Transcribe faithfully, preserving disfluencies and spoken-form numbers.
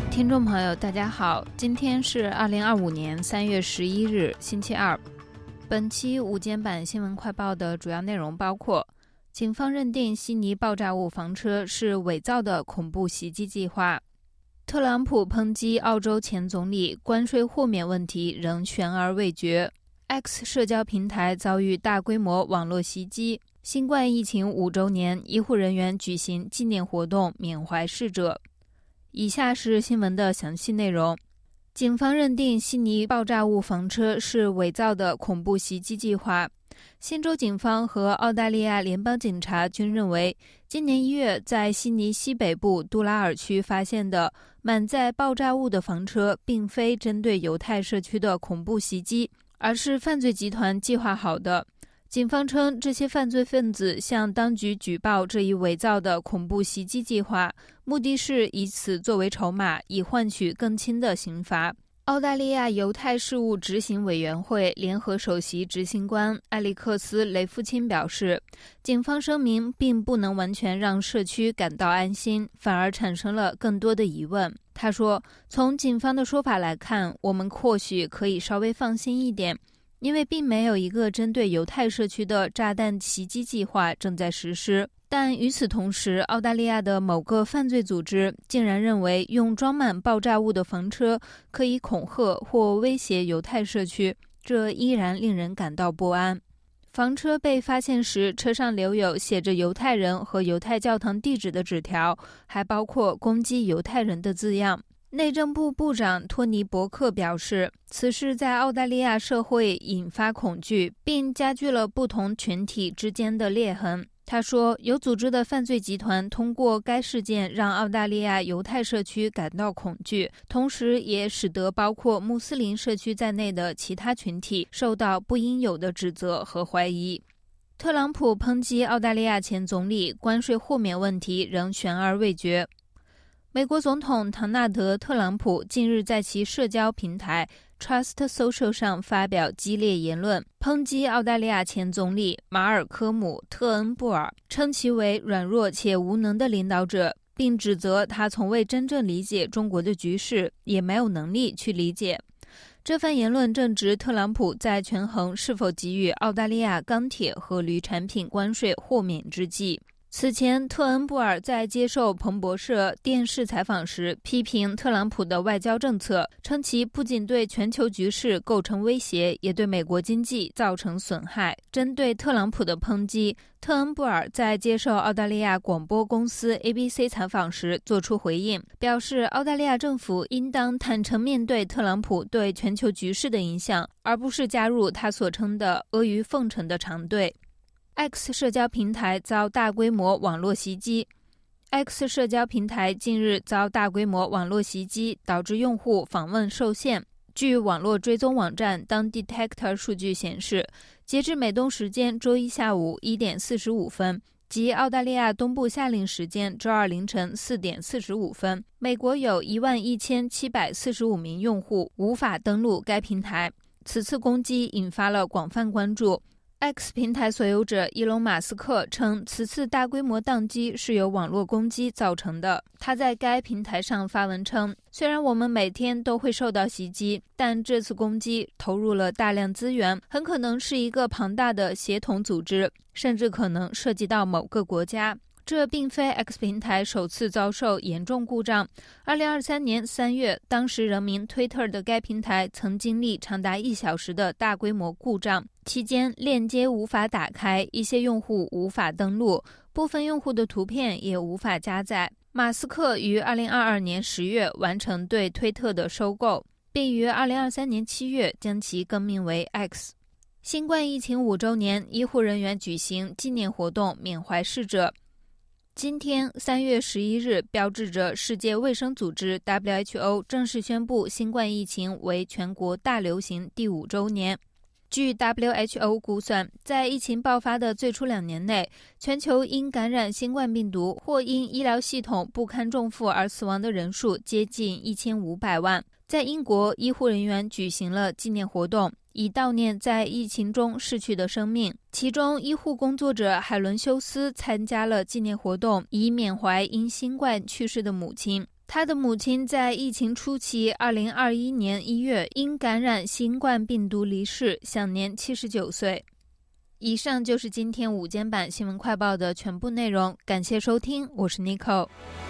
听众朋友大家好，今天是二零二五年三月十一日星期二。本期午间版新闻快报的主要内容包括：警方认定悉尼爆炸物房车是伪造的恐怖袭击计划；特朗普抨击澳洲前总理关税豁免问题仍悬而未决； X 社交平台遭遇大规模网络袭击；新冠疫情五周年，医护人员举行纪念活动缅怀逝者。以下是新闻的详细内容。警方认定悉尼爆炸物房车是伪造的恐怖袭击计划。新州警方和澳大利亚联邦警察均认为，今年一月在悉尼西北部杜拉尔区发现的满载爆炸物的房车并非针对犹太社区的恐怖袭击，而是犯罪集团计划好的。警方称，这些犯罪分子向当局举报这一伪造的恐怖袭击计划，目的是以此作为筹码，以换取更轻的刑罚。澳大利亚犹太事务执行委员会联合首席执行官艾利克斯·雷夫钦表示，警方声明并不能完全让社区感到安心，反而产生了更多的疑问。他说，从警方的说法来看，我们或许可以稍微放心一点，因为并没有一个针对犹太社区的炸弹袭击计划正在实施。但与此同时，澳大利亚的某个犯罪组织竟然认为用装满爆炸物的房车可以恐吓或威胁犹太社区，这依然令人感到不安。房车被发现时，车上留有写着犹太人和犹太教堂地址的纸条，还包括攻击犹太人的字样。内政部部长托尼·伯克表示，此事在澳大利亚社会引发恐惧，并加剧了不同群体之间的裂痕。他说，有组织的犯罪集团通过该事件让澳大利亚犹太社区感到恐惧，同时也使得包括穆斯林社区在内的其他群体受到不应有的指责和怀疑。特朗普抨击澳大利亚前总理关税豁免问题仍悬而未决。美国总统唐纳德·特朗普近日在其社交平台 Trust Social 上发表激烈言论，抨击澳大利亚前总理马尔科姆·特恩布尔，称其为软弱且无能的领导者，并指责他从未真正理解中国的局势，也没有能力去理解。这番言论正值特朗普在权衡是否给予澳大利亚钢铁和铝产品关税豁免之际。此前，特恩布尔在接受彭博社电视采访时批评特朗普的外交政策，称其不仅对全球局势构成威胁，也对美国经济造成损害。针对特朗普的抨击，特恩布尔在接受澳大利亚广播公司 A B C 采访时作出回应，表示澳大利亚政府应当坦诚面对特朗普对全球局势的影响，而不是加入他所称的阿谀奉承的长队。X 社交平台遭大规模网络袭击。X 社交平台近日遭大规模网络袭击，导致用户访问受限。据网络追踪网站当 Detector 数据显示，截至美东时间周一下午一点四十五分，即澳大利亚东部夏令时间周二凌晨四点四十五分，美国有一万一千七百四十五名用户无法登录该平台。此次攻击引发了广泛关注。X 平台所有者伊隆·马斯克称，此次大规模宕机是由网络攻击造成的。他在该平台上发文称，虽然我们每天都会受到袭击，但这次攻击投入了大量资源，很可能是一个庞大的协同组织，甚至可能涉及到某个国家。这并非 X 平台首次遭受严重故障。二零二三年三月，当时人名推特的该平台曾经历长达一小时的大规模故障，期间链接无法打开，一些用户无法登录，部分用户的图片也无法加载。马斯克于二零二二年十月完成对推特的收购，并于二零二三年七月将其更名为 X。新冠疫情五周年，医护人员举行纪念活动缅怀逝者。今天三月十一日标志着世界卫生组织 W H O 正式宣布新冠疫情为全国大流行第五周年。据 W H O 估算，在疫情爆发的最初两年内，全球因感染新冠病毒或因医疗系统不堪重负而死亡的人数接近一千五百万。在英国，医护人员举行了纪念活动，以悼念在疫情中逝去的生命。其中，医护工作者海伦休斯参加了纪念活动，以缅怀因新冠去世的母亲。 他的母亲在疫情初期二零二一年一月因感染新冠病毒离世，享年七十九岁。以上就是今天午间版新闻快报的全部内容，感谢收听，我是 Nico。